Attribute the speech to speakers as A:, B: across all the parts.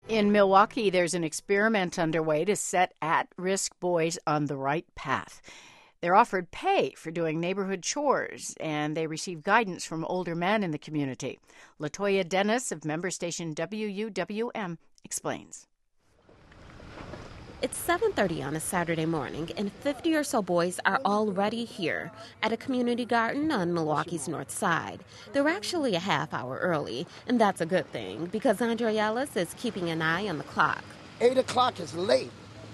A: In Milwaukee, there's an experiment underway to set at-risk boys on the right path. They're offered pay for doing neighborhood chores, and they receive guidance from older men in the community. Latoya Dennis of member station WUWM explains.
B: It's 7:30 on a Saturday morning, and 50 or so boys are already here at a community garden on Milwaukee's north side. They're actually a half hour early, and that's a good thing because Andre Ellis is keeping an eye on the clock.
C: 8 o'clock is late.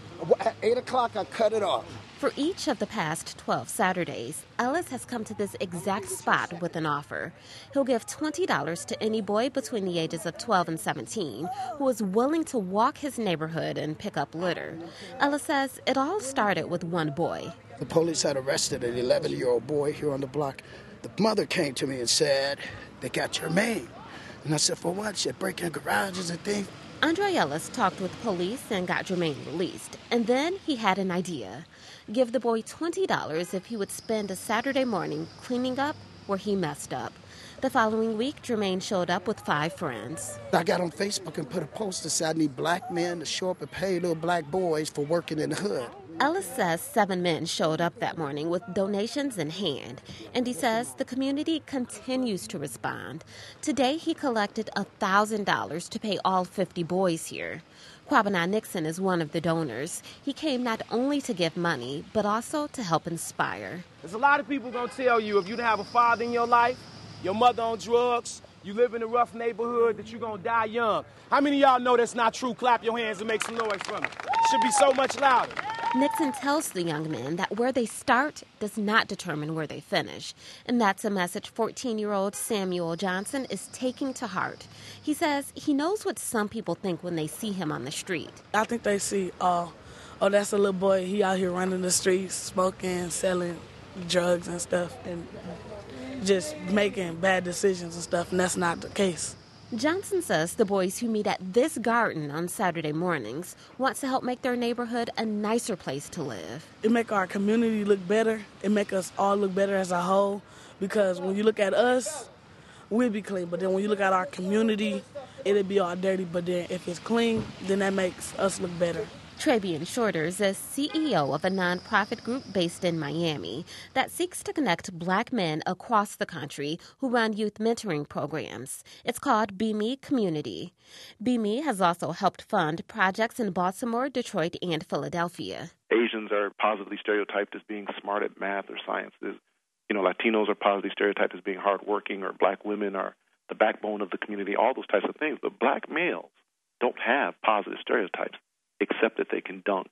C: At 8 o'clock, I cut it off.
B: For each of the past 12 Saturdays, Ellis has come to this exact spot with an offer. He'll give $20 to any boy between the ages of 12 and 17 who is willing to walk his neighborhood and pick up litter. Ellis says it all started with one boy.
C: The police had arrested an 11-year-old boy here on the block. The mother came to me and said, "They got your man." And I said, "For what?" She said, "Breaking garages and things."
B: Andre Ellis talked with police and got Jermaine released. And then he had an idea. Give the boy $20 if he would spend a Saturday morning cleaning up where he messed up. The following week, Jermaine showed up with 5 friends.
C: I got on Facebook and put a post that said I need black men to show up and pay little black boys for working in the hood.
B: Ellis says 7 men showed up that morning with donations in hand, and he says the community continues to respond. Today, he collected $1,000 to pay all 50 boys here. Kwabena Nixon is one of the donors. He came not only to give money, but also to help inspire.
D: There's a lot of people going to tell you if you didn't have a father in your life, your mother on drugs, you live in a rough neighborhood, that you're going to die young. How many of y'all know that's not true? Clap your hands and make some noise for me. It should be so much louder.
B: Nixon tells the young men that where they start does not determine where they finish. And that's a message 14-year-old Samuel Johnson is taking to heart. He says he knows what some people think when they see him on the street.
E: I think they see, oh, that's a little boy. He out here running the streets, smoking, selling drugs and stuff, and just making bad decisions and stuff, and that's not the case.
B: Johnson says the boys who meet at this garden on Saturday mornings want to help make their neighborhood a nicer place to live.
E: It make our community look better. It make us all look better as a whole, because when you look at us, we'll be clean, but then when you look at our community, it'll be all dirty, but then if it's clean, then that makes us look better.
B: Travian Shorters is CEO of a nonprofit group based in Miami that seeks to connect black men across the country who run youth mentoring programs. It's called Be Me Community. Be Me has also helped fund projects in Baltimore, Detroit, and Philadelphia.
F: Asians are positively stereotyped as being smart at math or sciences. Latinos are positively stereotyped as being hardworking, or black women are the backbone of the community, all those types of things. But black males don't have positive stereotypes, except that they can dunk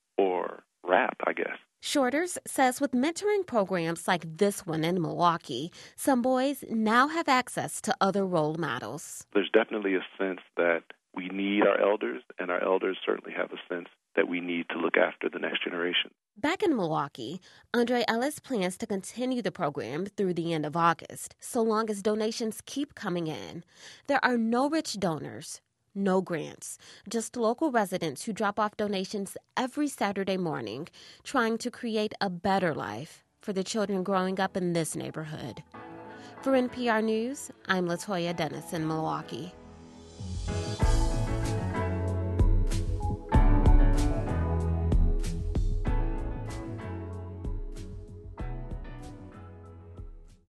F: or rap, I guess.
B: Shorters says with mentoring programs like this one in Milwaukee, some boys now have access to other role models.
F: There's definitely a sense that we need our elders, and our elders certainly have a sense that we need to look after the next generation.
B: Back in Milwaukee, Andre Ellis plans to continue the program through the end of August, so long as donations keep coming in. There are no rich donors, no grants, just local residents who drop off donations every Saturday morning, trying to create a better life for the children growing up in this neighborhood. For NPR News, I'm Latoya Dennis in Milwaukee.